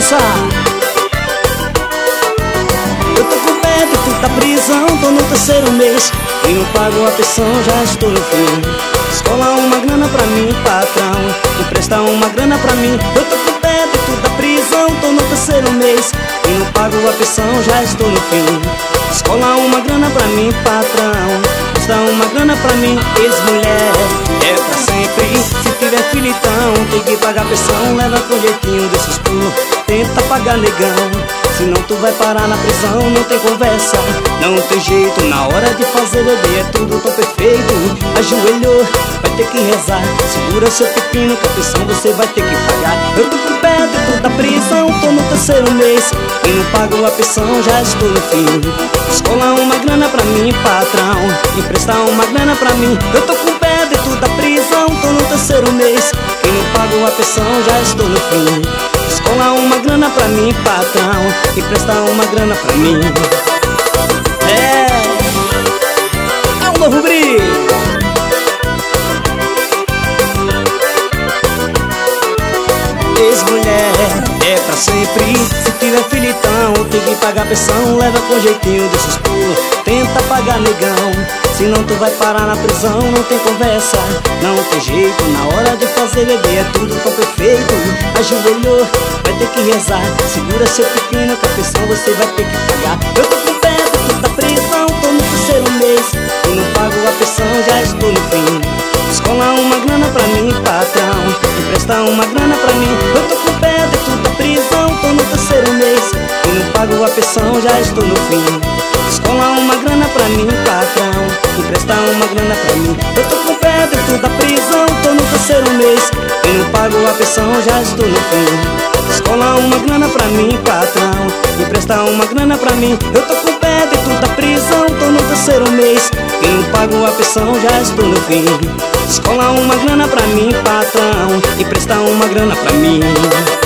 dançar. Eu tô com pé dentro da prisão, tô no terceiro mês e não pago a pensão, já estou no fim. Escola uma grana pra mim, patrão, empresta uma grana pra mim. Eu tô com pé dentro da prisão, tô no terceiro mês e não pago a pensão, já estou no fim. Escola uma grana pra mim, patrão, empresta uma grana pra mim. Ex-mulher é pra sempre, se tiver filho então tem que pagar pensão. Leva com jeitinho desses pulos, tenta pagar negão, senão tu vai parar na prisão. Não tem conversa, não tem jeito, na hora de fazer bebê é tudo tão perfeito. Ajoelhou, vai ter que rezar, segura seu pepino que a pensão você vai ter que pagar. Eu tô com pé dentro da prisão, tô no terceiro mês e não pago a pensão, já estou no fim. Escola uma grana pra mim, patrão, empresta uma grana pra mim. Eu tô com pé dentro da prisão, tô no terceiro mês e não pago a pensão, já estou no fim. Escola uma grana pra mim, patrão, empresta uma grana pra mim. É um novo brilho. Ex-mulher é pra sempre, se tiver filho então tem que pagar pensão. Leva com jeitinho desses pulos, tenta pagar negão, senão tu vai parar na prisão. Não tem conversa, não tem jeito, na hora de fazer bebê é tudo tão perfeito. Ajoelhou, vai ter que rezar, segura seu pepino que a pensão você vai ter que pagar. Eu tô com pé dentro da prisão, tô no terceiro mês e não pago a pensão, já estou no fim. Escola uma grana pra mim, patrão, empresta uma grana pra mim. Eu tô com pé dentro da prisão, tô no terceiro mês e não pago a pensão, já estou no fim. Escola uma grana pra mim, patrão, empresta uma grana pra mim. Eu tô com pé dentro da prisão, tô no terceiro mês e não pago a pensão, já estou no fim. Escola uma grana pra mim, patrão, empresta uma grana pra mim. Eu tô com pé dentro da prisão, tô no terceiro mês e não pago a pensão, já estou no fim. Escola uma grana pra mim, patrão, empresta uma grana pra mim.